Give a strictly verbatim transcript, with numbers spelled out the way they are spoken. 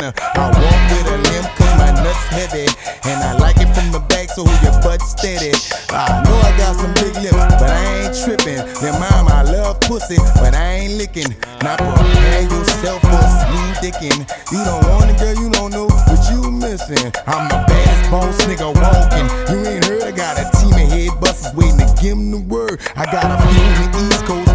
I walk with a limp cause my nuts heavy, and I like it from the back so your butt steady. I know I got some big lips, but I ain't tripping. Your mom, I love pussy, but I ain't licking. Now prepare yourself for smooth dicking. You don't want it, girl, you don't know what you missing. I'm the baddest boss nigga walking. You ain't heard, I got a team of head busters waiting to give him the word. I got a few in the East Coast